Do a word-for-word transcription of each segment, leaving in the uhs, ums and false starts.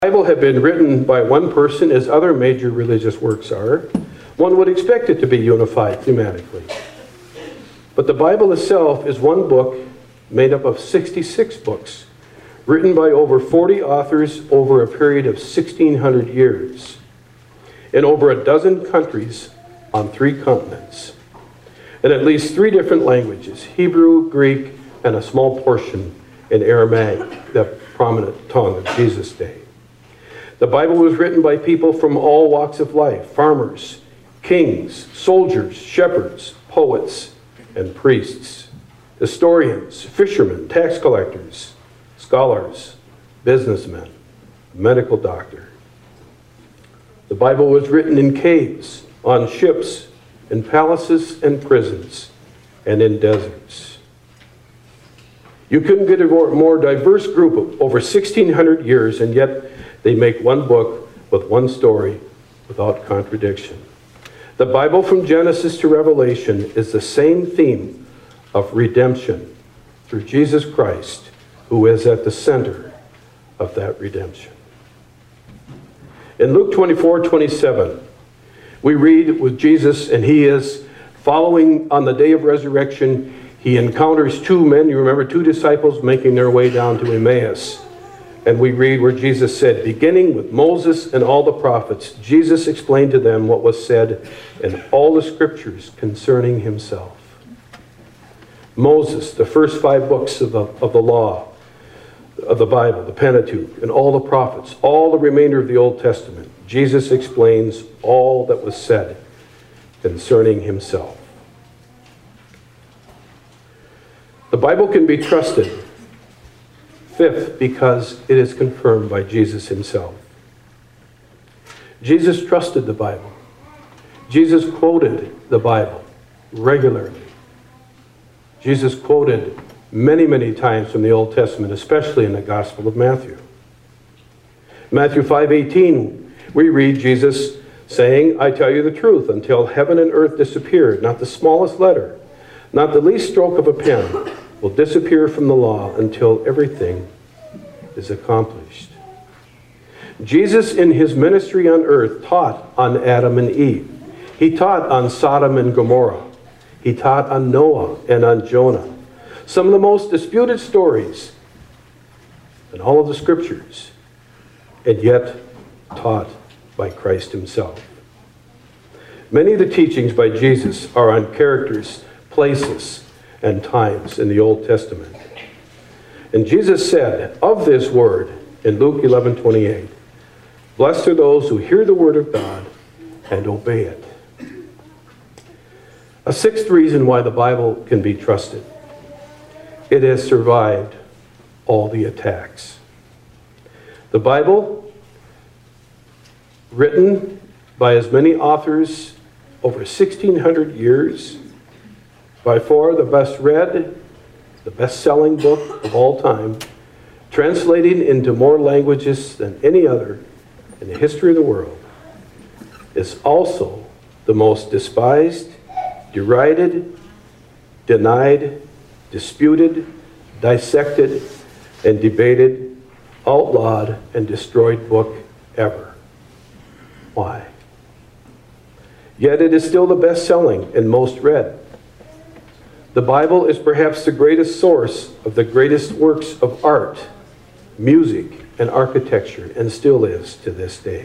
the Bible had been written by one person, as other major religious works are, one would expect it to be unified thematically. But the Bible itself is one book made up of sixty-six books, written by over forty authors over a period of sixteen hundred years, in over a dozen countries on three continents, in at least three different languages: Hebrew, Greek, and a small portion in Aramaic, the prominent tongue of Jesus' day. The Bible was written by people from all walks of life: farmers, kings, soldiers, shepherds, poets, and priests, historians, fishermen, tax collectors, scholars, businessmen, a medical doctor. The Bible was written in caves, on ships, in palaces and prisons, and in deserts. You couldn't get a more, more diverse group of over sixteen hundred years, and yet they make one book with one story without contradiction. The Bible from Genesis to Revelation is the same theme of redemption through Jesus Christ, who is at the center of that redemption. In Luke twenty-four twenty-seven, we read with Jesus, and he is following on the day of resurrection. He encounters two men, you remember, two disciples making their way down to Emmaus. And we read where Jesus said, beginning with Moses and all the prophets, Jesus explained to them what was said in all the scriptures concerning himself. Moses, the first five books of the, of the law, of the Bible, the Pentateuch, and all the prophets, all the remainder of the Old Testament, Jesus explains all that was said concerning himself. The Bible can be trusted. Fifth, because it is confirmed by Jesus himself. Jesus trusted the Bible. Jesus quoted the Bible regularly. Jesus quoted many, many times from the Old Testament, especially in the Gospel of Matthew. Matthew five eighteen, we read Jesus saying, I tell you the truth, until heaven and earth disappear, not the smallest letter, not the least stroke of a pen will disappear from the law until everything is accomplished. Jesus, in his ministry on earth, taught on Adam and Eve. He taught on Sodom and Gomorrah. He taught on Noah and on Jonah. Some of the most disputed stories in all of the scriptures, and yet taught by Christ himself. Many of the teachings by Jesus are on characters, places, and times in the Old Testament. And Jesus said of this word in Luke eleven twenty-eight, blessed are those who hear the word of God and obey it. A sixth reason why the Bible can be trusted: it has survived all the attacks. The Bible, written by as many authors over sixteen hundred years, by far the best read, the best-selling book of all time, translating into more languages than any other in the history of the world, is also the most despised, derided, denied, disputed, dissected, and debated, outlawed, and destroyed book ever. Why? Yet it is still the best-selling and most read. The Bible is perhaps the greatest source of the greatest works of art, music, and architecture, and still is to this day.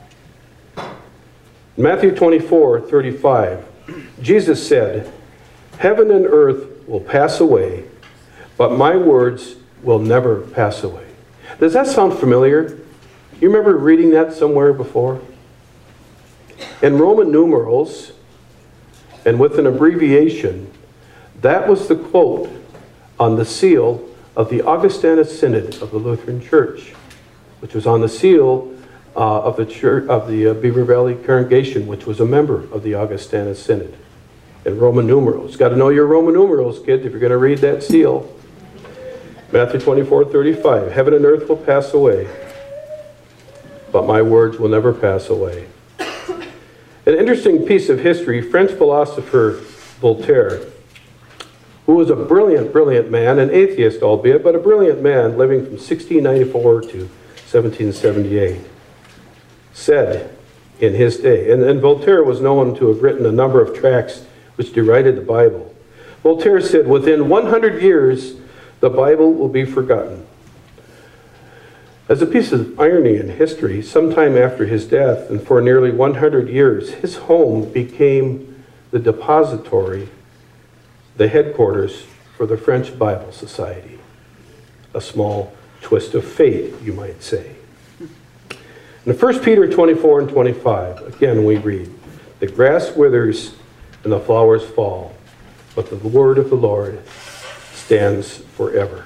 In Matthew twenty-four thirty-five, Jesus said, heaven and earth will pass away, but my words will never pass away. Does that sound familiar? You remember reading that somewhere before? In Roman numerals, and with an abbreviation, that was the quote on the seal of the Augustinus Synod of the Lutheran Church, which was on the seal uh, of the church of the uh, Beaver Valley Congregation, which was a member of the Augustinus Synod. In Roman numerals. Got to know your Roman numerals, kids, if you're going to read that seal. Matthew twenty-four thirty-five, heaven and earth will pass away, but my words will never pass away. An interesting piece of history: French philosopher Voltaire, who was a brilliant, brilliant man, an atheist albeit, but a brilliant man living from sixteen ninety-four to seventeen seventy-eight, said in his day, and, and Voltaire was known to have written a number of tracts which derided the Bible. Voltaire said, within one hundred years, the Bible will be forgotten. As a piece of irony in history, sometime after his death, and for nearly one hundred years, his home became the depository, the headquarters for the French Bible Society. A small twist of fate, you might say. In First Peter twenty-four and twenty-five, again we read, the grass withers and the flowers fall, but the word of the Lord stands forever.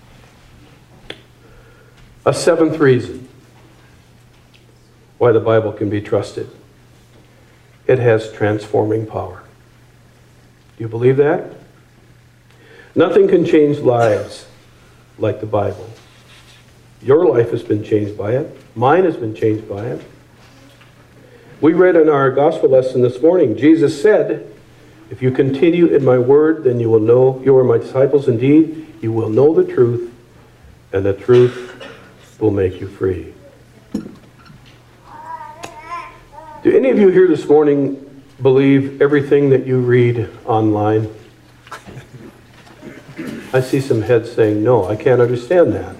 A seventh reason why the Bible can be trusted. It has transforming power. Do you believe that? Nothing can change lives like the Bible. Your life has been changed by it. Mine has been changed by it. We read in our gospel lesson this morning, Jesus said, if you continue in my word, then you will know you are my disciples indeed. You will know the truth, and the truth will make you free. Do any of you here this morning believe everything that you read online? I see some heads saying, no, I can't understand that.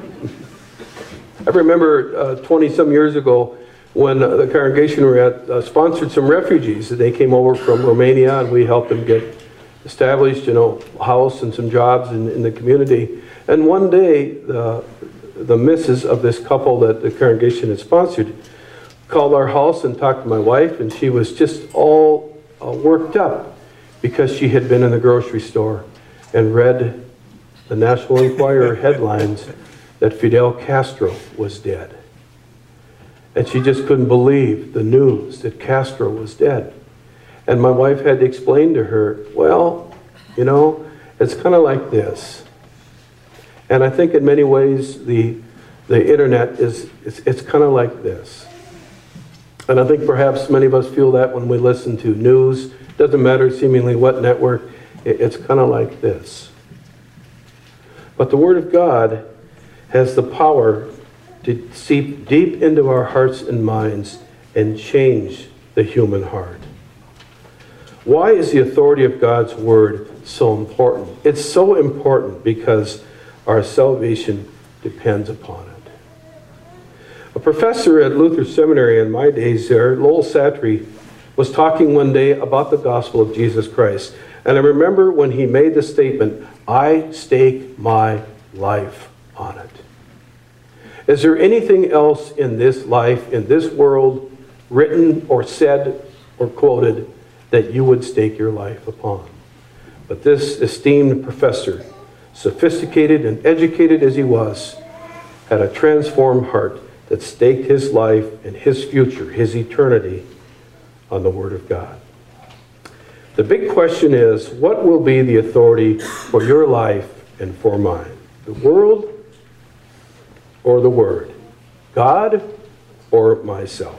I remember uh, twenty-some years ago when uh, the congregation were at, uh, sponsored some refugees. They came over from Romania and we helped them get established, you know, a house and some jobs in, in the community. And one day, the, the missus of this couple that the congregation had sponsored called our house and talked to my wife, and she was just all uh, worked up because she had been in the grocery store and read the National Enquirer headlines that Fidel Castro was dead. And she just couldn't believe the news that Castro was dead. And my wife had to explain to her, well, you know, it's kind of like this. And I think in many ways the, the internet is, it's, it's kind of like this. And I think perhaps many of us feel that when we listen to news. Doesn't matter seemingly what network, it, it's kind of like this. But the Word of God has the power to seep deep into our hearts and minds and change the human heart. Why is the authority of God's Word so important? It's so important because our salvation depends upon it. A professor at Luther Seminary in my days there, Lowell Satry, was talking one day about the gospel of Jesus Christ. And I remember when he made the statement, I stake my life on it. Is there anything else in this life, in this world, written or said or quoted that you would stake your life upon? But this esteemed professor, sophisticated and educated as he was, had a transformed heart that staked his life and his future, his eternity, on the Word of God. The big question is, what will be the authority for your life and for mine? The world or the Word? God or myself?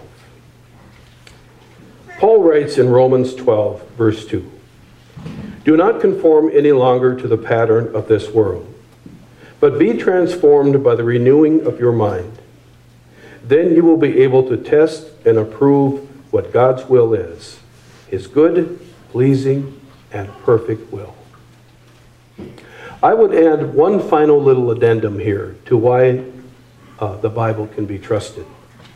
Paul writes in Romans twelve, verse two, do not conform any longer to the pattern of this world, but be transformed by the renewing of your mind. Then you will be able to test and approve what God's will is, His good, pleasing, and perfect will. I would add one final little addendum here to why uh, the Bible can be trusted.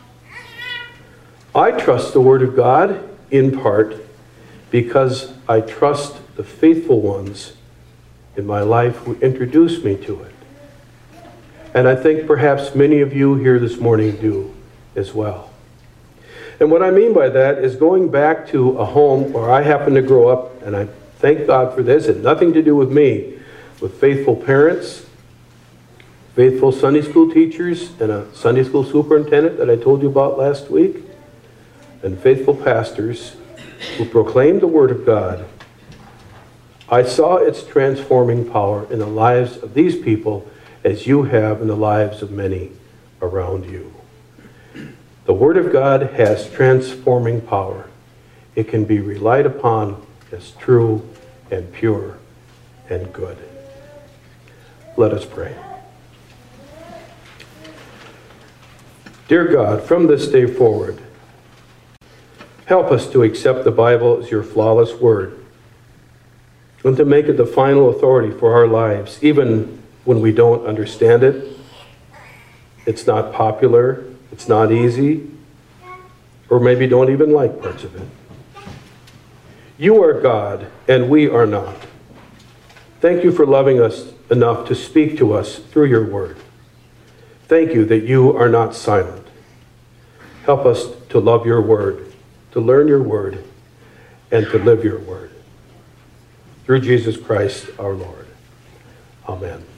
I trust the Word of God in part because I trust the faithful ones in my life who introduced me to it. And I think perhaps many of you here this morning do as well. And what I mean by that is going back to a home where I happened to grow up, and I thank God for this, it had nothing to do with me, with faithful parents, faithful Sunday school teachers, and a Sunday school superintendent that I told you about last week, and faithful pastors who proclaimed the Word of God. I saw its transforming power in the lives of these people as you have in the lives of many around you. The Word of God has transforming power. It can be relied upon as true and pure and good. Let us pray. Dear God, from this day forward, help us to accept the Bible as your flawless word and to make it the final authority for our lives, even when we don't understand it, it's not popular, it's not easy, or maybe don't even like parts of it. You are God, and we are not. Thank you for loving us enough to speak to us through your word. Thank you that you are not silent. Help us to love your word, to learn your word, and to live your word. Through Jesus Christ our Lord. Amen.